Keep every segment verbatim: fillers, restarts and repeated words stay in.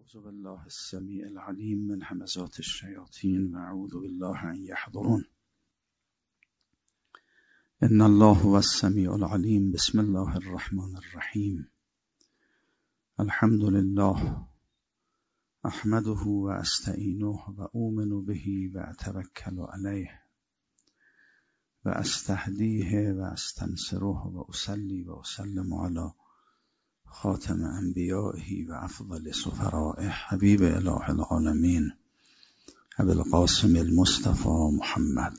أعوذ بالله السميع العليم من همزات الشياطين وأعوذ بالله أن يحضرون. إن الله هو السميع العليم. بسم الله الرحمن الرحيم. الحمد لله أحمده وأستعينه وأؤمن به وأتوكل عليه وأستهديه وأستنصره وأصلي وأسلم على خاتم انبیائه و افضل سفرائه حبیب اله العالمین ابی القاسم المصطفى محمد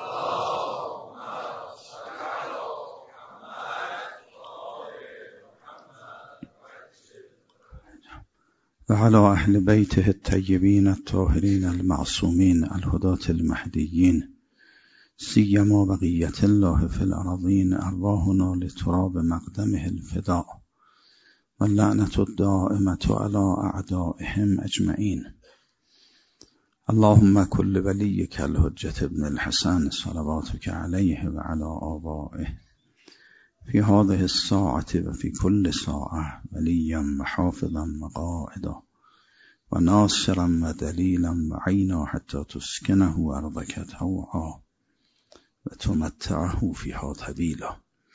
و علی اهل بیته الطیبین الطاهرین المعصومین الهداة المهدیین سیما بقیة الله فی الارضین ارواحنا لتراب مقدمه الفداء واللعنة الدائمة على أعدائهم أجمعين. اللهم كل وليك الحجة ابن الحسن صلواتك عليه وعلى آبائه في هذه الساعة وفي كل ساعة وليا وحافظا وقائدا وناصرا ودليلا وعينا حتى تسكنه أرضك طوعا وتمتعه فيها طويلا.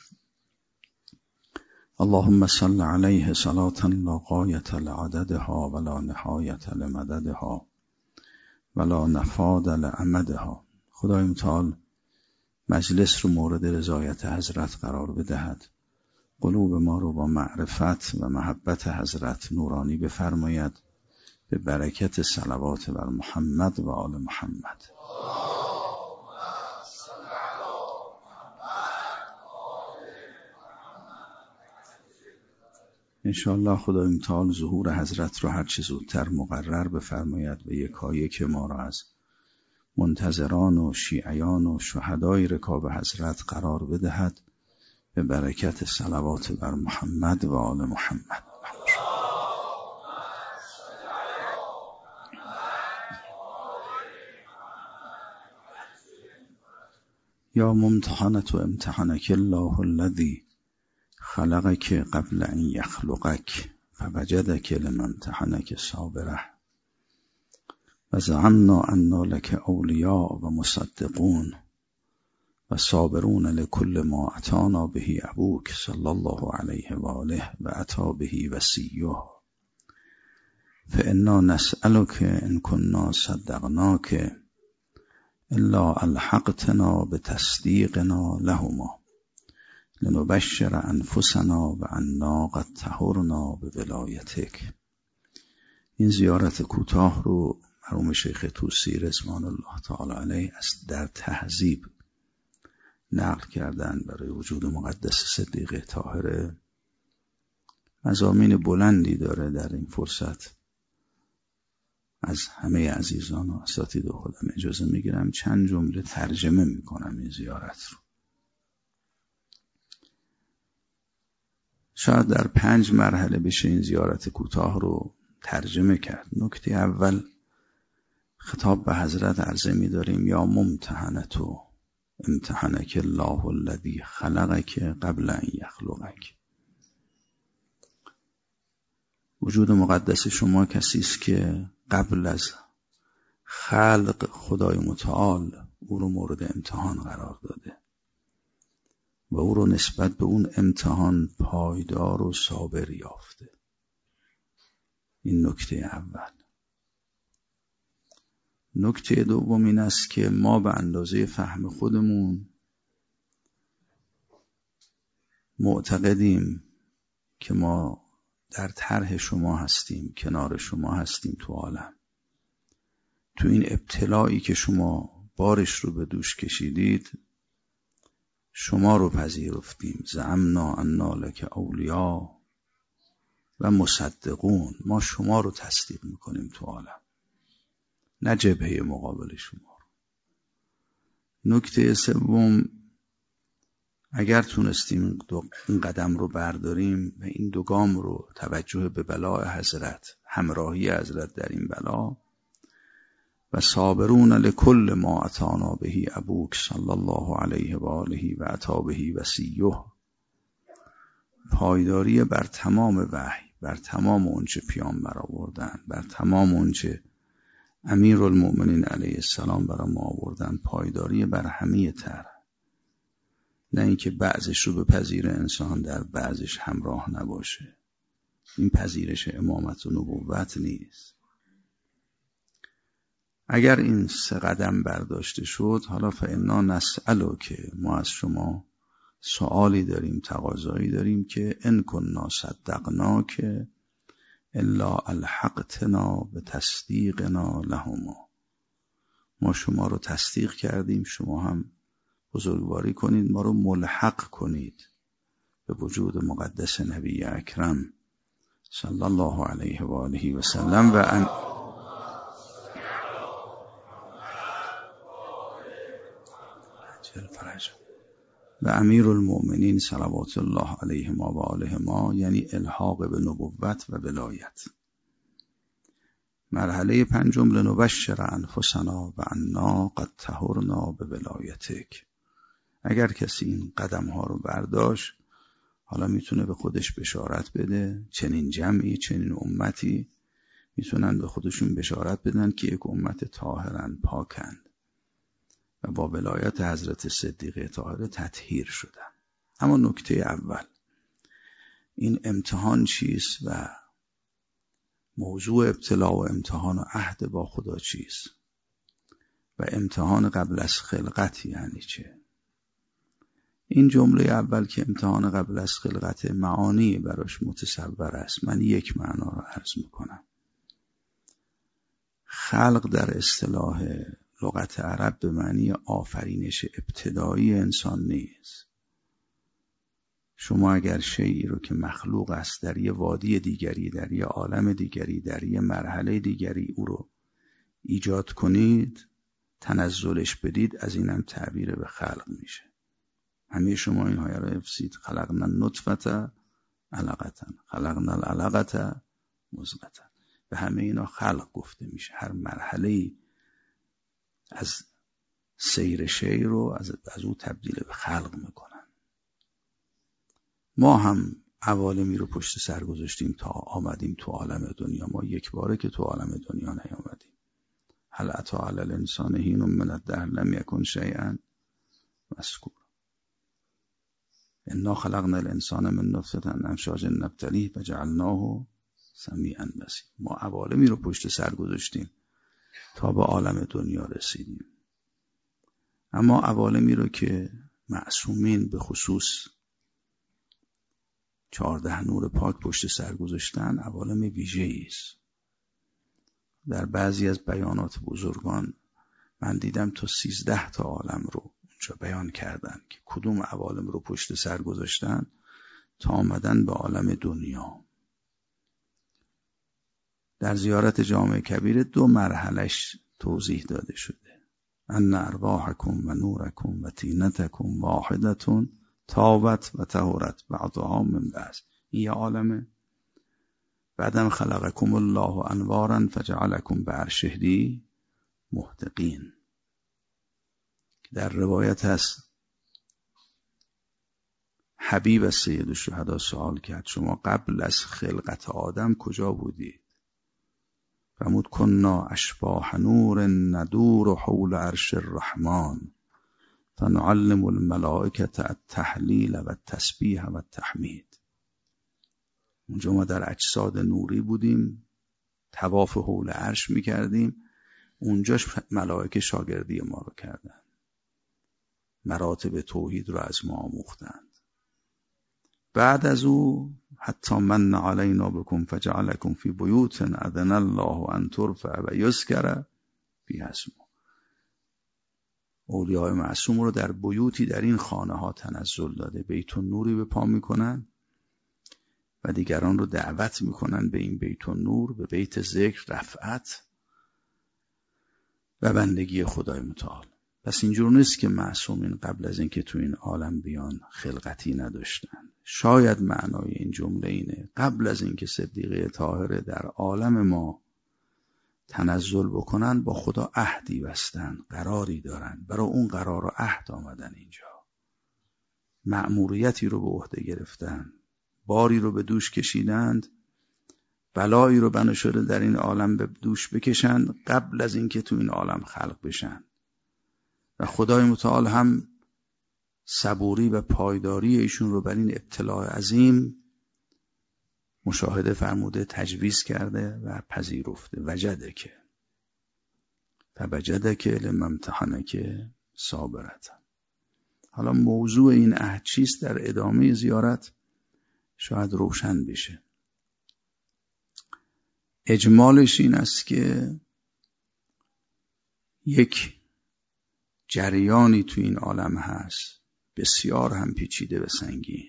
اللهم صل عليه صلاة لا غاية لعددها ولا نهاية لمددها ولا نفاد لأمدها. خدای متعال مجلس رو مورد رضایت حضرت قرار بدهد، قلوب ما رو با معرفت و محبت حضرت نورانی بفرماید، به برکت صلوات بر محمد و آل محمد. انشاءالله خدای متعال ظهور حضرت رو هر چه زودتر مقرر بفرماید و یکایک ما را از منتظران و شیعیان و شهدای رکاب حضرت قرار بدهد، به برکت صلوات بر محمد و آل محمد. یا ممتحنة امتحنک الله الذی خلقك قبل ان يخلقك فوجدك لمن امتحنك صابره و زعمنا ان لك اولیاء و مصدقون و صابرون لكل ما اتانا به ابوک صلی الله علیه و آله و اتی به وصیه فانا نسألك ان كنا صدقناك الا الحقتنا بتصدیقنا لهما لنبشر انفسنا و انا قد طهرنا بولایتک. این زیارت کوتاه رو مرحوم شیخ طوسی رضوان الله تعالی علیه از در تهذیب نقل کردن برای وجود مقدس صدیقه طاهره. مضامین بلندی داره. در این فرصت از همه عزیزان و اساتید خودم اجازه میگیرم چند جمله ترجمه میکنم این زیارت رو. شاید در پنج مرحله بشه این زیارت کوتاه رو ترجمه کرد. نکته اول، خطاب به حضرت عرضه می داریم یا ممتحنتو امتحنک الله الذی خلقک قبل ان یخلقک. وجود مقدس شما کسی است که قبل از خلق خدای متعال او رو مورد امتحان قرار داده و او رو نسبت به اون امتحان پایدار و صابر یافته. این نکته اول. نکته دوم این است که ما به اندازه فهم خودمون معتقدیم که ما در طرح شما هستیم، کنار شما هستیم تو عالم. تو این ابتلایی که شما بارش رو به دوش کشیدید شما رو پذیرفتیم. زعمنا انا لک اولیا و مصدقون. ما شما رو تصدیق میکنیم تو عالم، نه جبهه مقابل شما. نکته سوم، اگر تونستیم این قدم رو برداریم و این دو گام رو توجه به بلاء حضرت، همراهی حضرت در این بلا و صابرون لکل ما اتانا به ابوک صلی الله علیه و آله و اتی به وصیه، پایداری بر تمام وحی بر تمام اونچه پیامبر آوردن، بر تمام اونچه امیرالمؤمنین علیه السلام برای ما آوردن پایداری بر همه تر، نه اینکه بعضش رو بپذیره انسان در بعضش همراه نباشه. این پذیرش امامت و نبوت نیست. اگر این سه قدم برداشته شد، حالا فانا نسألو که ما از شما سوالی داریم، تقاضایی داریم که ان کنا صدقنا که الا الحقتنا به تصدیقنا لهما. ما شما رو تصدیق کردیم، شما هم بزرگواری کنید، ما رو ملحق کنید به وجود مقدس نبی اکرم صلی الله علیه و آله و سلم و ان و امیرالمؤمنین صلوات الله علیهما و آلهما، یعنی الحاق به نبوت و ولایت. مرحله پنجم لنبشر انفسنا و انا قد طهرنا به ولایتک. اگر کسی این قدم ها رو برداشت، حالا میتونه به خودش بشارت بده، چنین جمعی، چنین امتی میتونن به خودشون بشارت بدن که یک امت طاهرن، پاکن و با ولایت حضرت صدیقه طاهره تطهیر شدن. اما نکته اول، این امتحان چیست و موضوع ابتلا و امتحان و عهد با خدا چیست و امتحان قبل از خلقت یعنی چه؟ این جمله اول که امتحان قبل از خلقت معانی براش متصور است. من یک معنا رو عرض میکنم. خلق در اصطلاح لغت عرب به معنی آفرینش ابتدایی انسان نیست. شما اگر شیئی رو که مخلوق است در یه وادی دیگری، در یه عالم دیگری، در یه مرحله دیگری او رو ایجاد کنید، تنزلش بدید، از اینم تعبیر به خلق میشه. همه شما این های رو حفظید. خلقنا النطفه علقه، خلقنا العلقه مضغه. به همه اینا خلق گفته میشه. هر مرحله‌ای از سیر شی رو از, از او تبدیل به خلق میکنن. ما هم عوالمی رو پشت سر گذاشتیم تا آمدیم تو عالم دنیا. ما یک باره که تو عالم دنیا نیامدیم. هل اتی علی الانسان حین من الدهر لم یکن شیئا مذکورا انا خلقنا الانسان من نطفه امشاج نبتلیه فجعلناه سمیعا بصیرا. ما عوالمی رو پشت سر گذاشتیم تا به عالم دنیا رسیدیم. اما عوالمی رو که معصومین به خصوص چهارده نور پاک پشت سر گذاشتن، عوالم ویژه‌ای است. در بعضی از بیانات بزرگان من دیدم تا سیزده تا عالم رو اونجا بیان کردن که کدوم عوالم رو پشت سر گذاشتن تا آمدن به عالم دنیا. در زیارت جامع کبیر دو مرحلش توضیح داده شده. ان ارواحکم و نورکم و طینتکم واحدتون تابت و طهرت بعضها من بعض. این یه عالمه. بعدم خلقکم الله انوارا فجعلکم بعرشه محتقین. در روایت هست حبیب از سید الشهدا سوال کرد شما قبل از خلقت آدم کجا بودید؟ فرمود کنا اشباح نور ندور حول عرش الرحمن فنعلم الملائکه التحلیل و التسبیح و التحمید. اونجا ما در اجساد نوری بودیم، طواف حول عرش میکردیم. اونجاش ملائکه شاگردی ما رو کردن، مراتب توحید رو از ما آموختند. بعد از او حتی من علینا بکم فجعلکم فی بیوت اذن الله ان ترفع و یذکر فیها اسمه. اولیاء معصوم رو در بیوتی در این خانه ها تنزل داده، بیت النوری به پا میکنن و دیگران رو دعوت میکنن به این بیت النور، به بیت ذکر، رفعت و بندگی خدای متعال. پس اینجور نیست که معصومین قبل از اینکه تو این عالم بیان خلقتی نداشتن. شاید معنای این جمله اینه قبل از اینکه صدیقه طاهره در عالم ما تنزل بکنن با خدا عهدی بستن، قراری دارن، برای اون قرار و عهد آمدن اینجا، مأموریتی رو به عهده گرفتن، باری رو به دوش کشیدند بلایی رو بنا شده در این عالم به دوش بکشن قبل از اینکه تو این عالم خلق بشن. و خدای متعال هم صبوری و پایداری ایشون رو بر این ابتلاء عظیم مشاهده فرموده، تجویز کرده و پذیرفته. وجده که فوجده که لممتحنه که صابرت. حالا موضوع این عهد چیست در ادامه زیارت شاید روشن بشه. اجمالش این است که یک جریانی تو این عالم هست بسیار هم پیچیده و سنگین.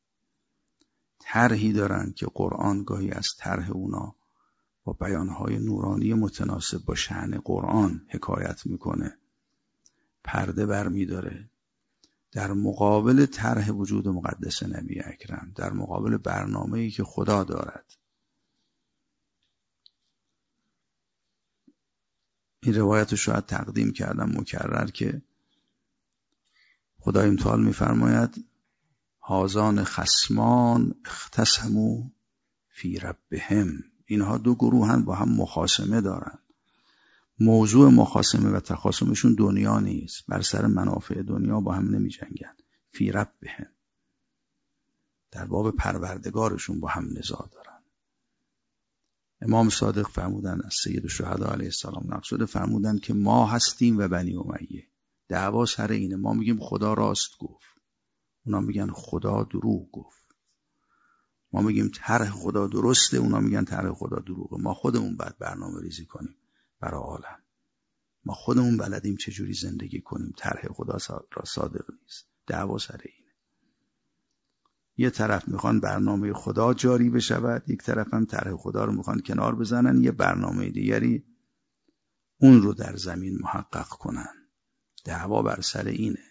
طرحی دارن که قرآن گاهی از طرح اونا با بیانهای نورانی متناسب با شأن قرآن حکایت میکنه، پرده بر میداره در مقابل طرح وجود مقدس نبی اکرم، در مقابل برنامه‌ای که خدا دارد. این روایت رو شاید تقدیم کردم مکرر که خدای متعال میفرماید هازان خصمان اختصموا فی ربهم. اینها دو گروهن با هم مخاصمه دارن. موضوع مخاصمه و تخاصمشون دنیا نیست، بر سر منافع دنیا با هم نمی جنگن. فی ربهم، در باب پروردگارشون با هم نزاع دارن. امام صادق فرمودن از سید الشهدا علیه السلام نقل شده، فرمودن که ما هستیم و بنی امیه. دعوا سر اینه. ما میگیم خدا راست گفت، اونا میگن خدا دروغ گفت. ما میگیم طرح خدا درسته، اونا میگن طرح خدا دروغه. ما خودمون باید برنامه ریزی کنیم برای عالم. ما خودمون بلدیم چجوری زندگی کنیم. طرح خدا را صادق نیست. دعوا سر اینه. یه طرف میخوان برنامه خدا جاری بشود، یک طرف هم طرح خدا رو میخوان کنار بزنن، یه برنامه دیگری اون رو در زمین محقق کنن. دعوا بر سر اینه.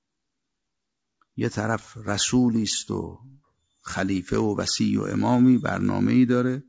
یه طرف رسولی است و خلیفه و وصی و امامی برنامه‌ای داره،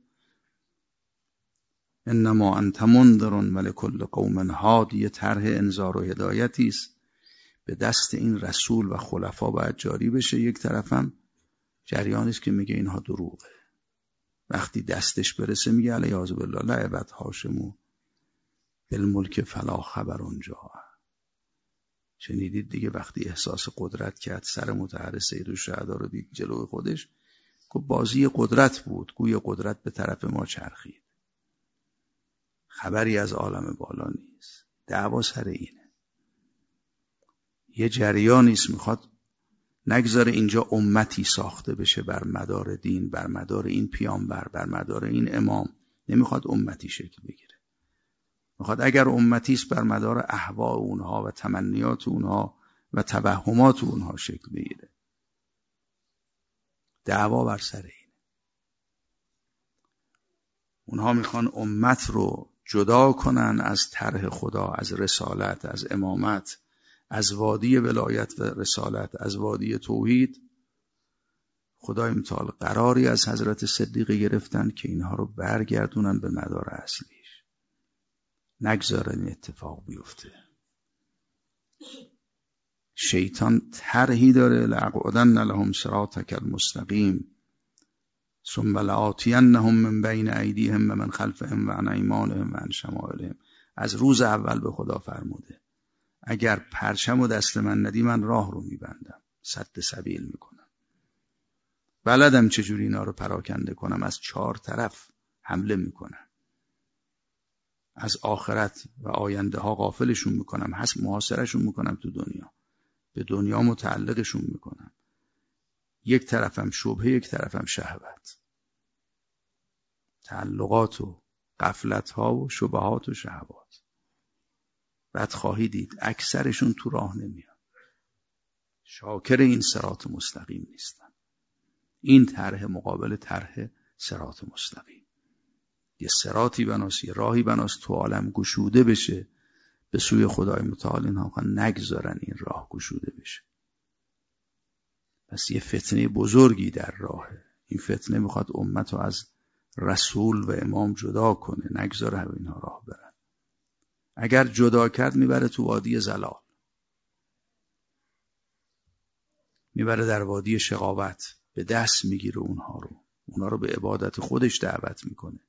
انما انت منذر ولکل قوم هاد، یه طرح انذار و هدایتی است به دست این رسول و خلفا باید جاری بشه. یک طرف هم جریانی است که میگه اینها دروغه. وقتی دستش برسه میگه الیاذ بالله لعبت هاشمو بالملک فلا خبر اونجا. شنیدید دیگه وقتی احساس قدرت کرد، سر متحر سید الشهدا رو دید جلوی خودش، که بازی قدرت بود، گوی قدرت به طرف ما چرخید. خبری از عالم بالا نیست. دعوا سر اینه. یه جریانی است میخواد نگذاره اینجا امتی ساخته بشه بر مدار دین، بر مدار این پیامبر، بر مدار این امام. نمیخواد امتی شکل بگیره. میخواد اگر امتی است بر مدار اهوا اونها و تمنیات اونها و توهمات اونها شکل بگیره. دعوا بر سر این. اونها میخوان امت رو جدا کنن از طرح خدا، از رسالت، از امامت، از وادی ولایت و رسالت، از وادی توحید. خدای متعال قراری از حضرت صدیق گرفتن که اینها رو برگردونن به مدار اصلیش. نگذارن این اتفاق بیفته. شیطان طرحی داره، لأقعدن لهم صراطک المستقیم ثم لآتینهم من بین ایدیهم و من خلفهم و عن ایمانهم و عن شمائلهم. از روز اول به خدا فرموده اگر پرچم و دست من ندی من راه رو میبندم، سد سبیل میکنم، بلدم چجوری اینا رو پراکنده کنم، از چهار طرف حمله میکنم، از آخرت و آینده ها غافلشون میکنم، هست محاصرشون میکنم، تو دنیا به دنیا متعلقشون میکنم. یک طرفم شبهه، یک طرفم شهوت، تعلقات و غفلت ها و شبهات و شهوات. بعد خواهی دید اکثرشون تو راه نمیان، شاکر این صراط مستقیم نیستن. این طرح مقابل طرح صراط مستقیم. یه صراطی بناس، یه راهی بناس تو عالم گشوده بشه به سوی خدای متعال. اینها نگذارن این راه گشوده بشه. پس یه فتنه بزرگی در راهه. این فتنه میخواد امت رو از رسول و امام جدا کنه، نگذاره همه اینها راه برن. اگر جدا کرد میبره تو وادی زلال، میبره در وادی شقاوت، به دست میگیره اونها رو، اونا رو به عبادت خودش دعوت میکنه.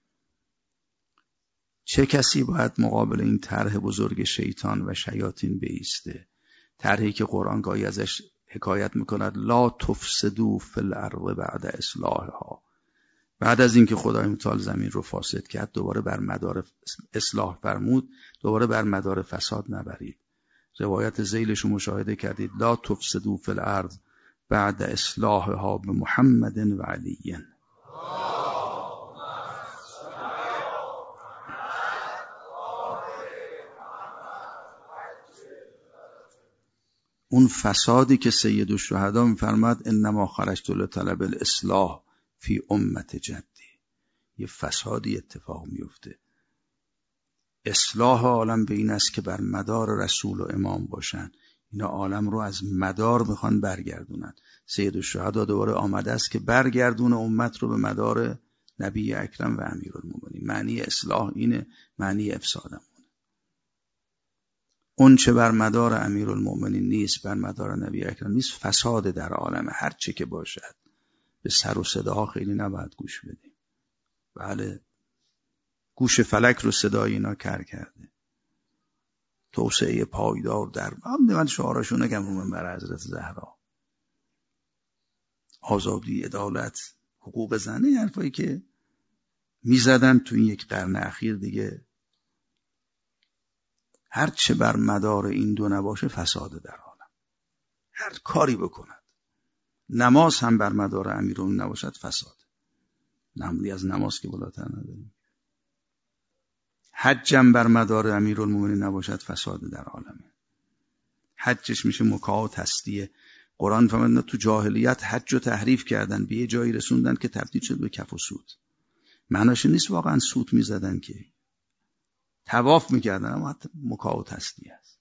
چه کسی باید مقابل این طرح بزرگ شیطان و شیاطین بایسته؟ طرحی که قرآن گاهی ازش حکایت میکند لا تفسدوا فی الارض بعد اصلاحها. بعد از اینکه خدای متعال زمین رو فاسد کرد دوباره بر مدار اصلاح فرمود، دوباره بر مدار فساد نبرید. روایت ذیلش رو مشاهده کردید، لا تفسدوا فی الارض بعد اصلاحها به محمد و علی. اون فسادی که سید الشهدا میفرماد انما خرجت لطلب الاصلاح فی امت جدی، یه فسادی اتفاق میفته. اصلاح عالم به این است که بر مدار رسول و امام باشن. اینا عالم رو از مدار میخوان برگردونن. سید الشهدا دوباره آمده است که برگردون امت رو به مدار نبی اکرم و امیرالمومنین. معنی اصلاح اینه، معنی افسادم اون چه بر مدار امیرالمومنین نیست، بر مدار نبی اکرم نیست، فساد در عالم. هر چه که باشد به سر و صداها خیلی نباید گوش بدیم. بله، گوش فلک رو صدای اینا کر کرده. توسعه پایدار در من شعاراشو نگم رو منبر حضرت زهرا، آزادی، عدالت، حقوق زنه، حرفایی که میزدن تو این یک قرن اخیر دیگه هر چه بر مدار این دو نباشه فساد در عالم. هر کاری بکند، نماز هم بر مدار امیرالمومنین نباشد فساد. نمازی از نماز که بالاتر نداریم. حج هم بر مدار امیرالمومنین نباشد فساد در عالمه. حجش میشه مکاح و تسدیه. قرآن فرمود تو جاهلیت حج رو تحریف کردن، به یه جایی رسوندن که تبدیل شد به کف و سود. معناش نیست واقعا سود میزدن، که طواف میکردن، اما حتی مکاح و تسدیه است.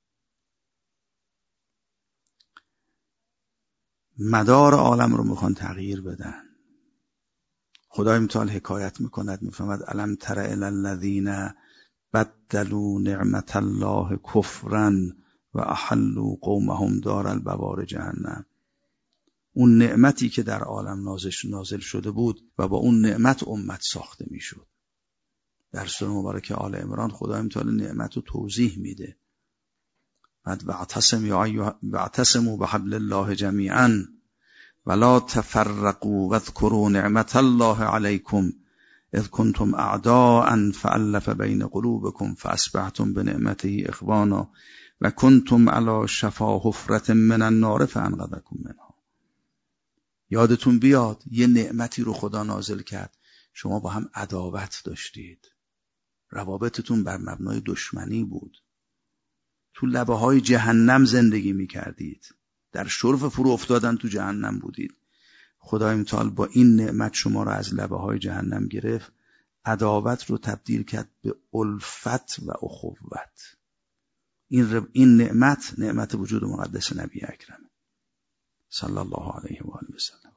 مدار عالم رو میخوان تغییر بدن. خدای متعال حکایت میکند، میفهمد الم تر الی الذین بدلوا نعمت الله کفرا و احلوا قومهم دار البوار جهنم. اون نعمتی که در عالم نازل شده بود و با اون نعمت امت ساخته میشد. در سوره مبارکه آل عمران خدای متعال نعمت رو توضیح میده. بعد واعتصموا بحبل الله جمیعا ولا تفرقوا واذكروا نعمت الله علیکم اذ کنتم اعداء فألف بین قلوبکم فاصبحتم بنعمته اخوانا و کنتم علی شفا حفرة من النار فانقذکم منها. یادتون بیاد یه نعمتی رو خدا نازل کرد، شما با هم عداوت داشتید، روابطتون بر مبنای دشمنی بود، تو لبه های جهنم زندگی می کردید، در شرف فرو افتادن تو جهنم بودید. خدای متعال با این نعمت شما رو از لبه های جهنم گرفت، عداوت رو تبدیل کرد به الفت و اخوت. این این نعمت نعمت وجود مقدس نبی اکرم صلی الله علیه و آله و سلم.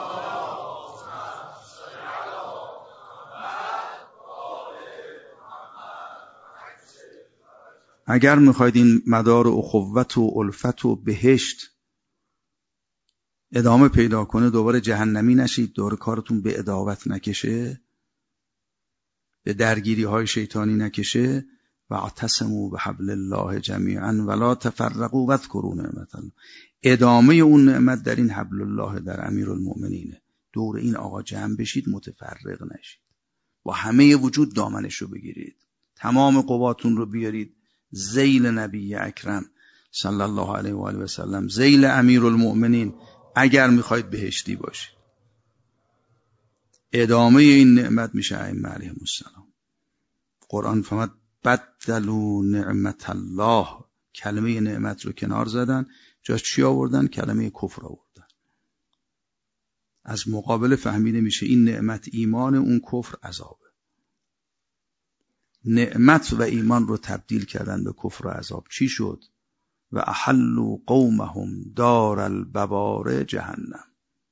اگر میخواید این مدار اخوت و الفت و بهشت ادامه پیدا کنه، دوباره جهنمی نشید، دوباره کارتون به عداوت نکشه، به درگیری های شیطانی نکشه، واعتصموا بحبل الله جمیعا ولا تفرقوا واذكروا نعمت الله. ادامه اون نعمت در این حبل الله در امیرالمومنینه. دور این آقا جمع بشید، متفرق نشید، با همه وجود دامنش رو بگیرید، تمام قواتون رو بیارید ذیل نبی اکرم صلی الله علیه و آله و سلم، ذیل امیرالمومنین، اگر میخواید بهشتی باشید. ادامه این نعمت میشه ائمه علیهم السلام. قرآن فرمود بدلوا نعمت الله، کلمه نعمت رو کنار زدن، جاش چی آوردن؟ کلمه کفر آوردن. از مقابل فهمیده میشه این نعمت ایمان، اون کفر عذابه. نعمت و ایمان رو تبدیل کردن به کفر و عذاب. چی شد؟ و احلوا قومهم دار البوار جهنم.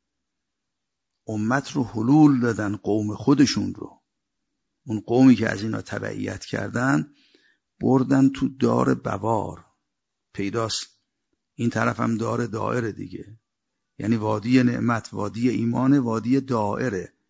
امت رو حلول دادن، قوم خودشون رو، اون قومی که از اینا تبعیت کردن، بردن تو دار بوار. پیداست این طرف هم دار دائره دیگه، یعنی وادی نعمت، وادی ایمان، وادی دائره.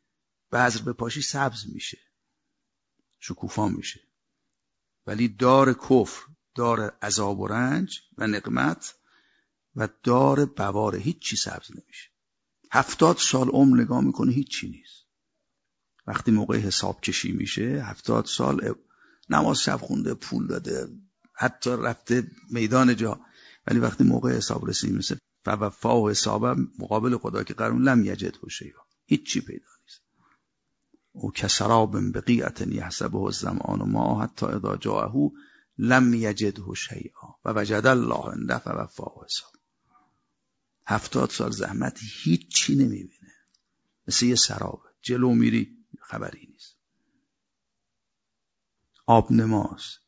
بذر بپاشی سبز میشه، شکوفا میشه. ولی دار کفر، دار عذاب و رنج و نقمت و دار بواره، هیچ چی سبز نمیشه. هفتاد سال عمر نگاه میکنه هیچ چی نیست. وقتی موقع حساب کشی میشه هفتاد سال نماز شب خونده، پول داده، حتی رفته میدان جا، ولی وقتی موقع حساب رسید مثل فوفا و حسابه مقابل خدا که قرون لم یجد شیئا، هیچ چی پیدا نیست. او کسراب بقیعة یحسبه الظمآن ماء حتی اذا جاءه لم یجده شیئا و وجد الله عنده فوفا و حساب. هفتاد سال زحمت هیچ چی نمیبینه، مثل یه سرابه، جلو میری خبری نیست. آب نماست.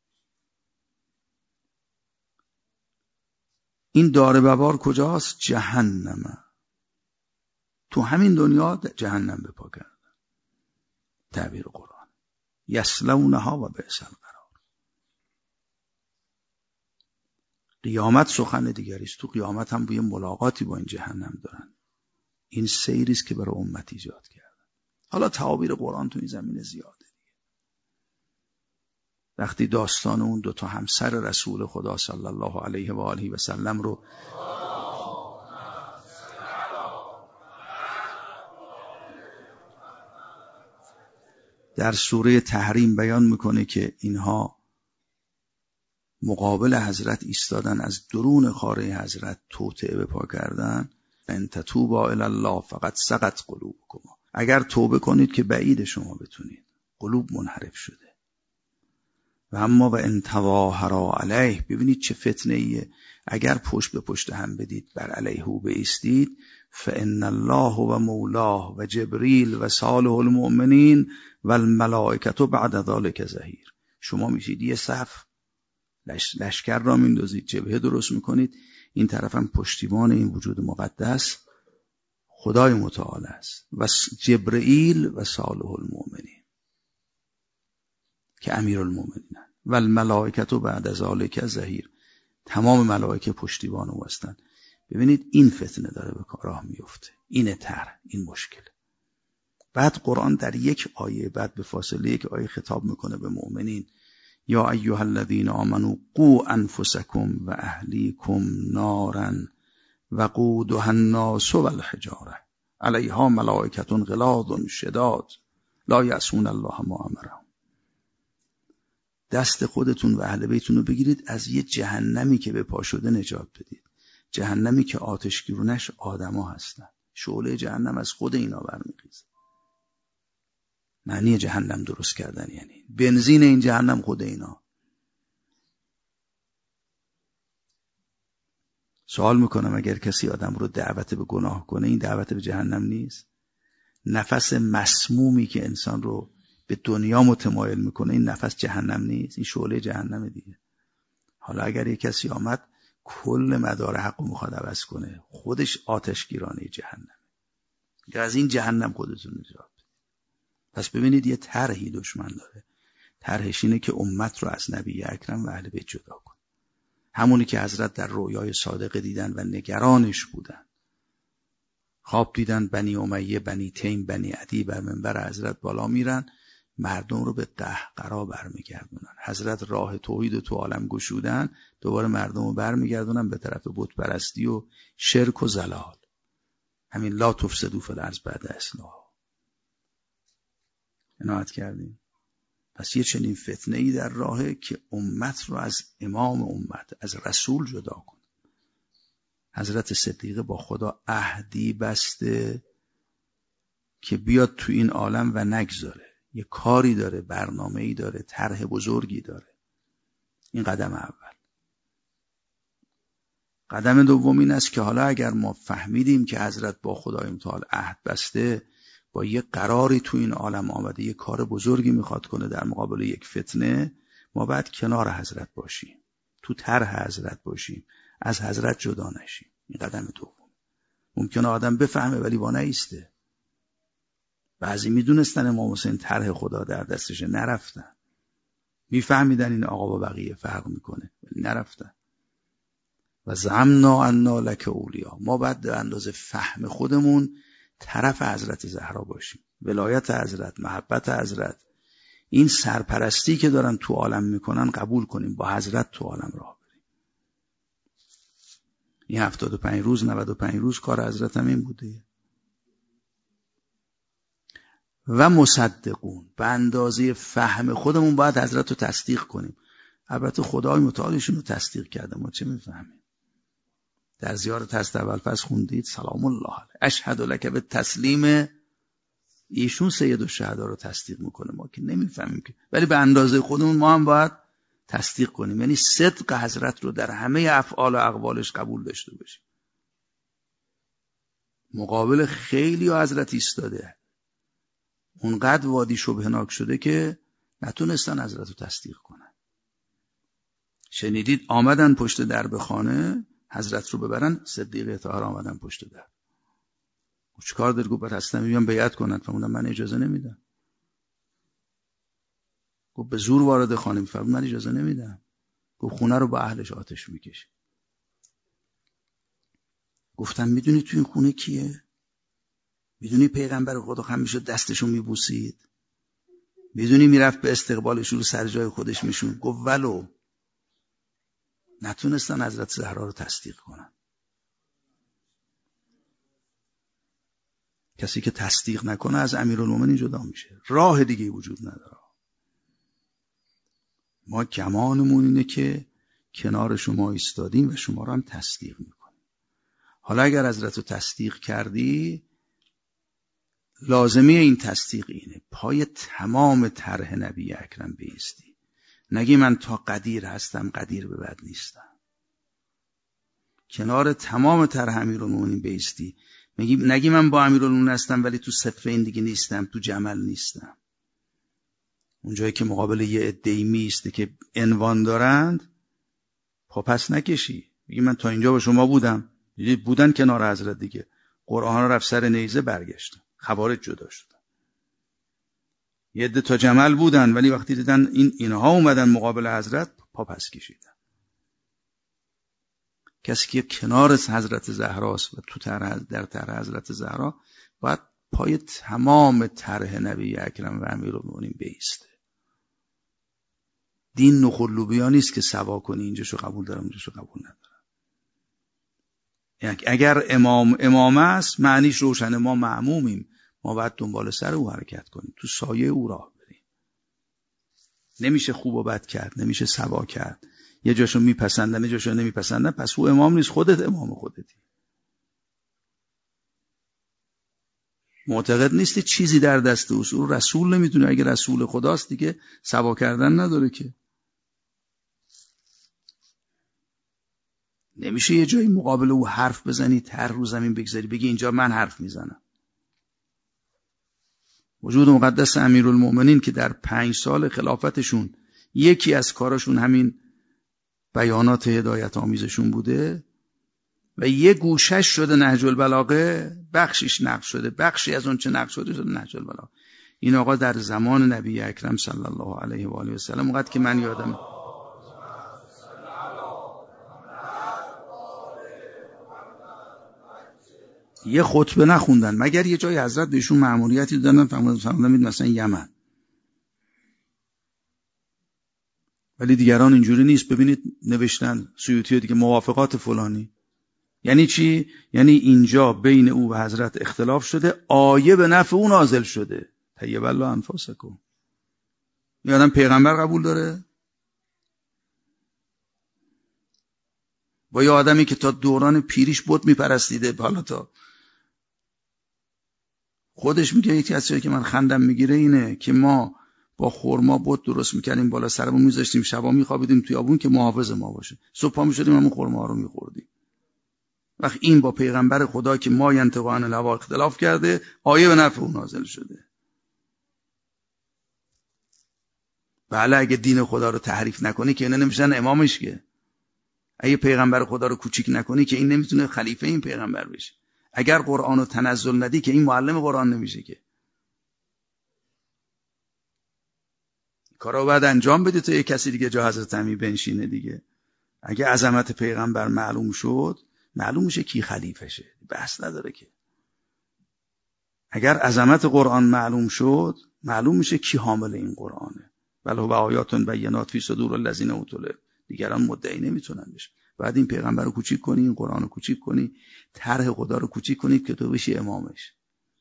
این دار بوار کجاست؟ جهنم. تو همین دنیا جهنم به پا کردن. تعبیر قرآن. یصلونها و بئس القرار. قیامت سخن دیگری است. تو قیامت هم بوی ملاقاتی با این جهنم دارن. این سیری است که برای امت ایجاد کردن. حالا تعابیر قرآن تو این زمینه زیاده. وقتی داستان اون دو تا همسر رسول خدا صلی الله علیه و آله و سلم رو در سوره تحریم بیان میکنه که اینها مقابل حضرت ایستادن، از درون خاره حضرت توطئه به پا کردن. ان تتوبا الی الله فقد سقط قلوبکما. اگر توبه کنید که بعید شما بتونید، قلوب منحرف شده. و اما و ان تظاهرا علیه، ببینید چه فتنه ایه. اگر پشت به پشت هم بدید، بر علیه او بایستید، فان الله و مولاه و جبریل و صالح المؤمنین و الملائکه بعد ذلک ظهیر. شما میشید یه صف، لش... لشکر را میندازید، جبهه درست میکنید، این طرف هم پشتیبان این وجود مقدس خدای متعال است و جبرئیل و صالح المؤمنین که امیرالمؤمنین و الملائکه بعد ذلک ظهیر. تمام ملائکه پشتیبان او هستند. ببینید این فتنه داره به راه میفته. اینه طرح، این مشکل. بعد قرآن در یک آیه بعد به فاصله یک آیه خطاب میکنه به مؤمنین. یا ایها الذین آمنوا قوا انفسکم و اهلیکم نارا وقودها الناس والحجاره علیها ملائکة غلاظ شداد لا یعصون الله ما امرهم. دست خودتون و اهل بیتون رو بگیرید از یه جهنمی که به پا شده نجات بدید. جهنمی که آتشگیرونش آدما هستن. شعله جهنم از خود اینا برمیخیزه. معنی جهنم درست کردن یعنی بنزین این جهنم خود اینا. سوال میکنم اگر کسی آدم رو دعوت به گناه کنه، این دعوت به جهنم نیست؟ نفس مسمومی که انسان رو به دنیا متمایل میکنه، این نفس جهنم نیست؟ این شعله جهنم دیگه. حالا اگر یک کسی آمد کل مدار حق رو میخواد عوض کنه، خودش آتشگیرانه جهنم. از این جهنم خودتون نجات. پس ببینید یه طرحی دشمن داره. طرحش اینه که امت رو از نبی اکرم و اهل بیت جدا کنه. همونی که حضرت در رویای صادقه دیدن و نگرانش بودن. خواب دیدن بنی امیه، بنی تیم، بنی عدی بر منبر حضرت بالا میرن، مردم رو به قهقرا برمیگردونن. حضرت راه توحید تو عالم گشودن، دوباره مردم رو برمیگردونن به طرف بت پرستی و شرک و ضلال. همین لا تفسدوا فی الارض بعد اصلاحها. عنایت کردیم. پس یه چنین فتنه‌ای در راهه که امت رو از امام امت، از رسول جدا کنه. حضرت صدیقه با خدا عهدی بسته که بیاد تو این عالم و نگذاره. یه کاری داره، برنامه‌ای داره، طرح بزرگی داره. این قدم اول. قدم دوم این است که حالا اگر ما فهمیدیم که حضرت با خدای متعال عهد بسته، با یه قراری تو این عالم آمده، یه کار بزرگی میخواد کنه در مقابل یک فتنه، ما باید کنار حضرت باشیم، تو طرح حضرت باشیم، از حضرت جدا نشیم. این قدم دوم. ممکنه آدم بفهمه ولی با نایسته. بعضی میدونستن امام حسین طرح خدا در دستشه، نرفتن. میفهمیدن این آقا با بقیه فرق میکنه ولی نرفتن. و زعمنا انا لک اولیا. ما باید به اندازه فهم خودمون طرف حضرت زهرا باشیم. ولایت حضرت، محبت حضرت، این سرپرستی که دارن تو عالم میکنن قبول کنیم، با حضرت تو عالم راه بریم. این هفتاد و پنج روز نود و پنج روز کار حضرت هم این بوده. و مصدقون، به اندازه فهم خودمون باید حضرت رو تصدیق کنیم. البته خدای متعالشون رو تصدیق کرده، ما چه میفهمیم؟ در زیارت هست اول پس خوندید سلام الله علیه اشهد لک به تسلیم، ایشون سید الشهدا رو تصدیق میکنه، ما که نمیفهمیم که، ولی به اندازه خودمون ما هم باید تصدیق کنیم، یعنی صدق حضرت رو در همه افعال و اقوالش قبول داشته باشیم. مقابل خیلی ها حضرت ایستاده، اونقدر وادی شبهناک شده که نتونستن حضرت رو تصدیق کنن. شنیدید آمدن پشت درب خانه حضرت رو ببرن، صدیقه طاهر آمدن پشت در. چه کار داری؟ گفت هستم میگم بیعت کنن. فرمودن من اجازه نمیدم. گفت به زور وارد خانه می‌فرمایید، من اجازه نمیدم. گفت خونه رو با اهلش آتش میکشه. گفتم میدونی تو این خونه کیه؟ میدونی پیغمبر خدا همیشه دستشو میبوسید؟ میدونی میرفت به استقبالش رو سر جای خودش میشون؟ گفت ولو. نتونستن حضرت زهرا رو تصدیق کنن. کسی که تصدیق نکنه از امیرالمومنین جدا میشه، راه دیگه وجود نداره. ما کمالمون اینه که کنار شما ایستادیم و شما رو هم تصدیق میکنیم. حالا اگر حضرت رو تصدیق کردی، لازمه این تصدیق اینه پای تمام طرح نبی اکرم بیستی. نگی من تا قدیر هستم، قدیر به بد نیستم. کنار تمام طرح امیرالمومنین بیستی. نگی نگی من با امیرالمومنین هستم ولی تو صفین دیگه نیستم، تو جمل نیستم. اونجایی که مقابل یه عده‌ای میسته که عنوان دارند، پا پس نکشی. میگی من تا اینجا با شما بودم، دیدید بودن کنار حضرت دیگه. قرآن رفت سر نیزه برگشتن، خوارج جدا شدن. یه عده تا جمل بودن ولی وقتی دیدن این اینها اومدن مقابل حضرت، پا پس کشیدن. کسی که کنار حضرت زهراست و تو طرح در طرح حضرت زهرا، باید پای تمام طرح نبی اکرم و امیرالمومنین بیسته. دین نخلوبیا نیست که سوا کنی اینجاشو قبول دارم اینجاشو قبول ندارم. اگر امام امام است معنیش روشنه، ما معمومیم، ما باید دنبال سر او حرکت کنیم، تو سایه او راه بریم. نمیشه خوب و بد کرد، نمیشه سوا کرد. یه جاشو میپسندن یه جاشو نمیپسندن، پس او امام نیست، خودت امام خودتی. معتقد نیستی چیزی در دست اوست، رسول نمیتونه. اگه رسول خداست دیگه سوا کردن نداره که. نمیشه یه جایی مقابل او حرف بزنی، تر رو زمین بگذاری بگی اینجا من حرف میزنم. وجود مقدس امیرالمومنین که در پنج سال خلافتشون یکی از کاراشون همین بیانات هدایت آمیزشون بوده و یه گوشش شده نهج البلاغه، بخشش نقل شده، بخشی از اون چه نقل شده شده نهج البلاغه. این آقا در زمان نبی اکرم صلی الله علیه و آله و سلم، اونقدر که من یادم، یه خطبه نخوندن مگر یه جای حضرت بهشون مأموریتی دادن، فرمودن مثلا یمن. ولی دیگران اینجوری نیست. ببینید نوشتن سیوطی دیگه موافقات فلانی. یعنی چی؟ یعنی اینجا بین او و حضرت اختلاف شده، آیه به نفع او نازل شده. طیب الله انفاسکم. این آدم پیغمبر قبول داره؟ با یه آدمی که تا دوران پیریش بت میپرستیده، حالا تا خودش میگه یکی از چیزایی که من خندم میگیره اینه که ما با خرما بت درست میکردیم، بالا سرمون میذاشتیم، شبا میخوابیدیم توی آبون که محافظ ما باشه، صبح پا میشدیم همون خرما رو میخوردیم. وقت این با پیغمبر خدا که ما ینطق عن الهوا اختلاف کرده، آیه به نفع اون نازل شده. بله اگه دین خدا رو تحریف نکنی که اینا نمیشن امامش، که اگه پیغمبر خدا رو کوچیک نکنی که این نمیتونه خلیفه این پیغمبر بشه. اگر قرآن رو تنزل ندی که این معلم قرآن نمیشه. که کارو باید انجام بده تا یک کسی دیگه جا حضرت امی بنشینه دیگه. اگه عظمت پیغمبر معلوم شد، معلوم میشه کی خلیفه شه، بحث نداره که. اگر عظمت قرآن معلوم شد، معلوم میشه کی حامل این قرآنه. بل هو آیات بینات فی صدور الذین اوتوا العلم. دیگران مدعی نمیتونن بشن. بعد این پیغمبر رو کوچیک کنی، این قرآن رو کوچیک کنی، طرح خدا رو کوچیک کنی که تو بشی امامش.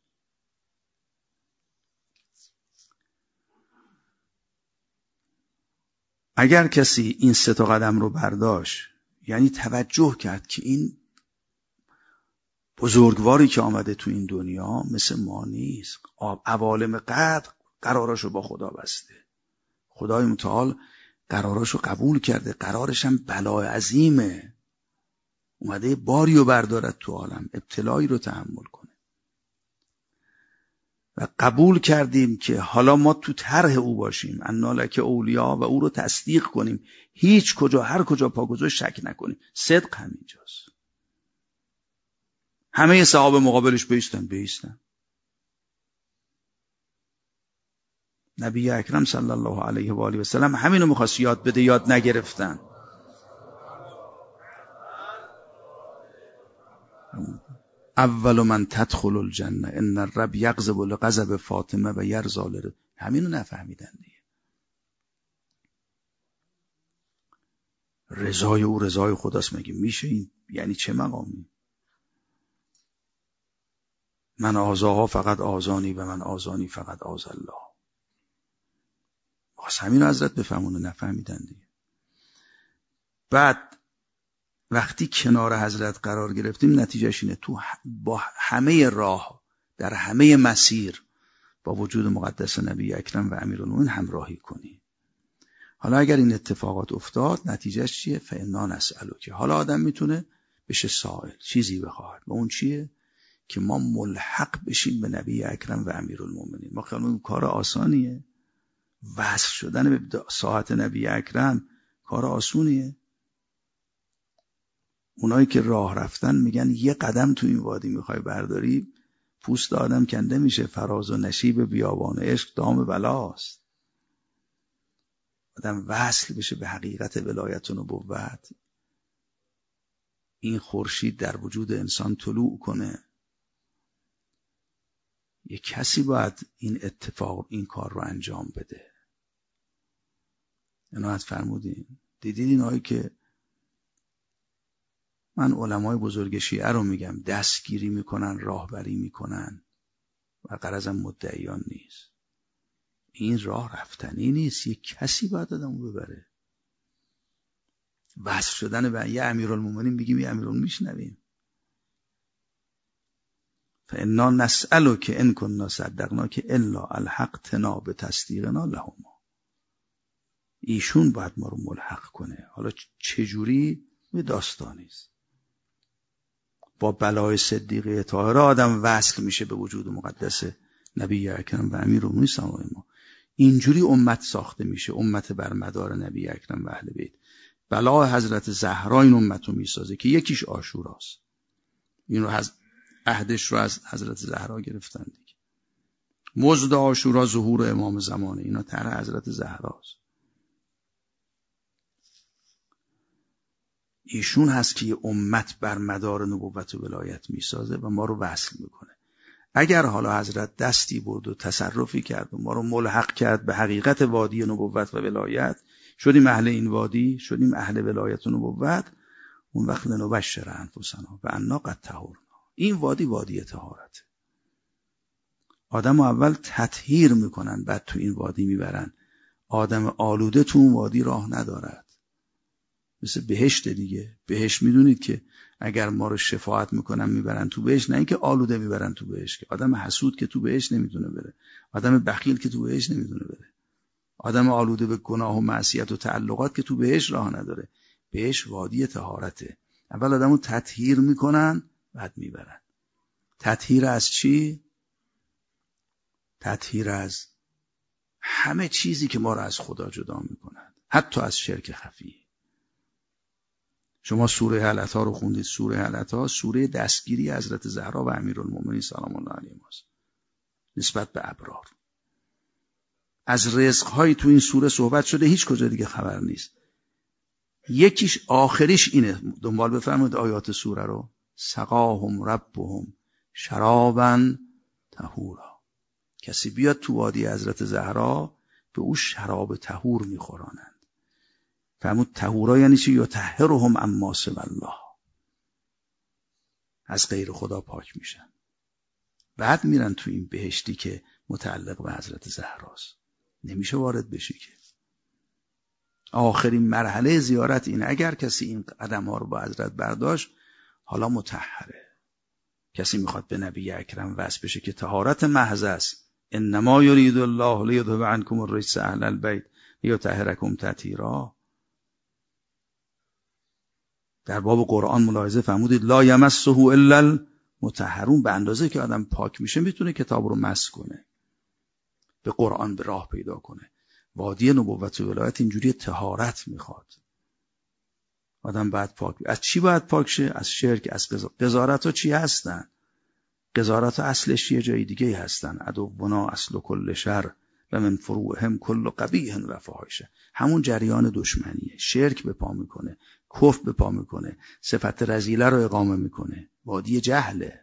اگر کسی این سه تا قدم رو برداشت، یعنی توجه کرد که این بزرگواری که آمده تو این دنیا مثل ما نیست، عوالم قدر قراراشو با خدا بسته، خدای متعال قراراشو قبول کرده، قرارش هم بلای عظیمه، اومده باری رو بردارد تو عالم، ابتلایی رو تحمل کنه و قبول کردیم که حالا ما تو طرح او باشیم، انا لک اولیا، و او رو تصدیق کنیم، هیچ کجا هر کجا پا گذاشت شک نکنیم. صدق همینجاست. همه صحابه مقابلش بیستن بیستن نبی اکرم صلی الله علیه و آله و سلم همینو می‌خواست یاد بده، یاد نگرفتن. اول من تدخل الجنه ان الرب یغضب لغضب فاطمه و یرضی ل، همینو نفهمیدن دیگه. رضای او رضای خداست. مگه میشه این؟ یعنی چه مقامی؟ من آزاها فقط آزانی و من آزانی فقط آز الله. واسه همین حضرت بفهمونه، نفهمیدن دیگه. بعد وقتی کنار حضرت قرار گرفتیم، نتیجهش اینه تو با همه راه، در همه مسیر با وجود مقدس نبی اکرم و امیرالمومنین همراهی کنی. حالا اگر این اتفاقات افتاد، نتیجهش چیه؟ فانا نسألک. حالا آدم میتونه بشه سائل، چیزی بخواهد، و اون چیه؟ که ما ملحق بشیم به نبی اکرم و امیرالمومنین. ما خیلی کار آسانیه؟ وصل شدن به ساعت نبی اکرم کار آسونیه؟ اونایی که راه رفتن میگن یه قدم تو این وادی میخوای برداری، پوست آدم کنده میشه. فراز و نشیب بیابان عشق دام بلاست. آدم وصل بشه به حقیقت ولایت و نبوت، این خورشید در وجود انسان طلوع کنه. یه کسی باید این اتفاق، این کار رو انجام بده. عنایت فرمودین. دیدید اینایی که من علمای بزرگ شیعه رو میگم، دستگیری میکنن، راهبری میکنن و غرضم مدعیان نیست. این راه رفتنی نیست، یک کسی باید آدمو ببره. وصل شدن به یه امیرالمومنین بگیم یه امیرالمومنین میشنویم. فانا نسألک ان كنا صدقناک الا الحقتنا بتصدیقنا لهما. ایشون باید ما رو ملحق کنه. حالا چجوری؟ یه داستانی است. با بلای صدیقه طاهره آدم وصل میشه به وجود مقدس نبی اکرم و امیرالمومنین سلام ما. اینجوری امت ساخته میشه، امت بر مدار نبی اکرم و اهل بیت. بلا حضرت زهرا این امت رو میسازه که یکیش عاشوراست. این رو از عهدش رو از حضرت زهرا گرفتن دیگه. مزد عاشورا ظهور امام زمانه، اینا طرح حضرت زهراست. ایشون هست که یه امت بر مدار نبوت و ولایت میسازه و ما رو وصل میکنه. اگر حالا حضرت دستی برد و تصرفی کرد و ما رو ملحق کرد به حقیقت وادی نبوت و ولایت، شدیم اهل این وادی، شدیم اهل ولایت و نبوت، اون وقت لنبشر انفسنا و انا قد طهرنا. این وادی وادی طهارته. آدم اول تطهیر میکنن، بعد تو این وادی میبرن. آدم آلوده تو اون وادی راه ندارد. مثل بهشت دیگه. بهشت میدونید که اگر ما رو شفاعت میکنن میبرن تو بهشت، نه اینکه آلوده میبرن تو بهشت. که آدم حسود که تو بهشت نمیتونه بره، آدم بخیل که تو بهشت نمیتونه بره، آدم آلوده به گناه و معصیت و تعلقات که تو بهشت راه نداره. بهشت وادی طهارته. اول آدمو تطهیر میکنن، بعد میبرن. تطهیر از چی؟ تطهیر از همه چیزی که ما رو از خدا جدا میکنن، حتی از شرک خفی. شما سوره حلقه رو خوندید. سوره حلقه سوره دستگیری حضرت زهرا و امیرالمومنین سلام الله علیهما نسبت به ابرار. از رزق‌های تو این سوره صحبت شده، هیچ کجا دیگه خبر نیست. یکیش آخریش اینه، دنبال بفرمایید آیات سوره رو. سقاهم ربهم شرابا طهورا. کسی بیاد تو وادی حضرت زهرا به او شراب طهور میخورانند. فرمود طهورا یعنی چی؟ یطهرهم عما سوی الله، از غیر خدا پاک میشن. بعد میرن تو این بهشتی که متعلق به حضرت زهراست. نمیشه وارد بشی که. آخرین مرحله زیارت این، اگر کسی این قدم ها رو با حضرت برداشت حالا مطهره. کسی میخواد به نبی اکرم وصل بشه که طهارت محض است. انما یرید الله لیذهب عنکم الرجس اهل البیت لیطهرکم تطهیرا. در باب قرآن ملاحظه فرمودید لا یمسه الا المطهرون. به اندازه که آدم پاک میشه میتونه کتاب رو مس کنه، به قرآن به راه پیدا کنه. وادی نبوت و ولایت اینجوری طهارت میخواد. آدم باید پاک. از چی باید پاک شه؟ از شرک، از قذارت ها. چی هستن؟ قذارت ها اصلش یه جای دیگه هستن. عدونا اصل کل شر و من فروعهم کل قبیح و فاحشه. همون جریان دشمنیه. شرک به پا میکنه، کفر به پا میکنه، صفت رذیله رو اقامه میکنه. وادی جهله.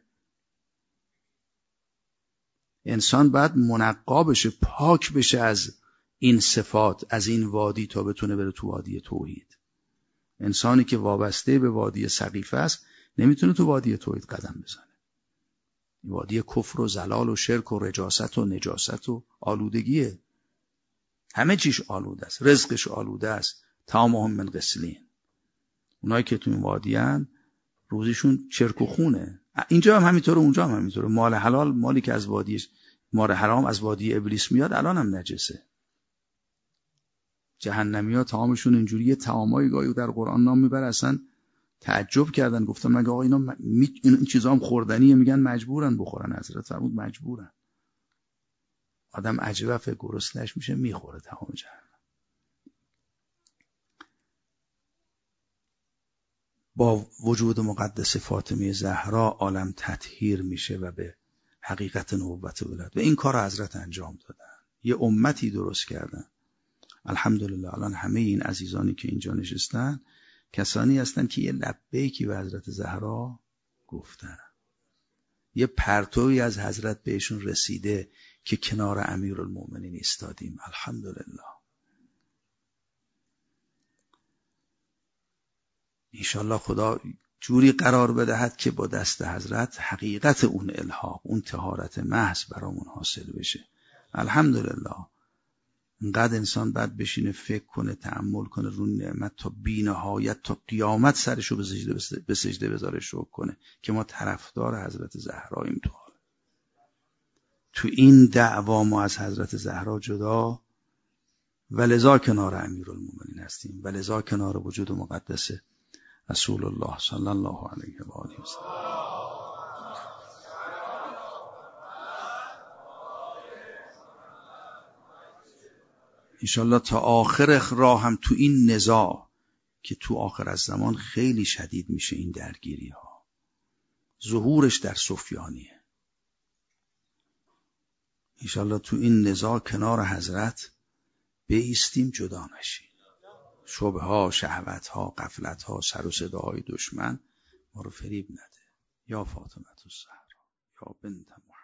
انسان باید منقا بشه، پاک بشه از این صفات، از این وادی، تا بتونه بره تو وادی توحید. انسانی که وابسته به وادی سقیفه است نمیتونه تو وادی توحید قدم بزنه. وادی کفر و زلال و شرک و رجاست و نجاست و آلودگیه. همه چیش آلوده است. رزقش آلوده است. طعامهم من غسلین. اونایی که تو این وادی ان روزیشون چرک و خونه. اینجا هم همینطوره، اونجا هم همینطوره. مال حلال، مالی که از وادیش، مال حرام از وادی ابلیس میاد، الان هم نجسه. جهنمی ها طعامشون اینجوریه. طعامای گاهی در قرآن نام میبره، اصلا تعجب کردن، گفتن مگه آقا اینا م... این چیزا هم خوردنیه؟ میگن مجبورن بخورن. حضرت فرمود مجبورن. آدم عجیبه فکر گرسنه‌اش میشه میخوره طعام جهنم. با وجود مقدس فاطمه زهرا عالم تطهیر میشه و به حقیقت نبوت ولایت. و این کار رو حضرت انجام دادن. یه امتی درست کردن. الحمدلله الان همه این عزیزانی که اینجا نشستن کسانی هستن که یه لبیکی به حضرت زهرا گفتن. یه پرتوی از حضرت بهشون رسیده که کنار امیرالمومنین ایستادیم. الحمدلله. انشالله خدا جوری قرار بدهد که با دست حضرت حقیقت اون الحاق، اون طهارت محض برامون حاصل بشه. الحمدلله. اینقدر انسان باید بشینه فکر کنه، تأمل کنه رو نعمت تا بی‌نهایت، تا قیامت سرشو به سجده به سجده بذاره شکر کنه که ما طرفدار حضرت زهراییم. تو تو این دعوا ما از حضرت زهرا جدا ولذا کنار امیرالمومنین هستیم، ولذا کنار وجود مقدس رسول الله صلی الله علیه و آله و سلم. انشالله تا آخر راه هم تو این نزاع که تو آخر از زمان خیلی شدید میشه، این درگیری ها ظهورش در سفیانیه. انشالله تو این نزاع کنار حضرت بایستیم، جدا نشیم. شبه ها، شهوت ها، غفلت ها، سر و صداهای دشمن ما رو فریب نده. یا فاطمه الزهرا یا بنت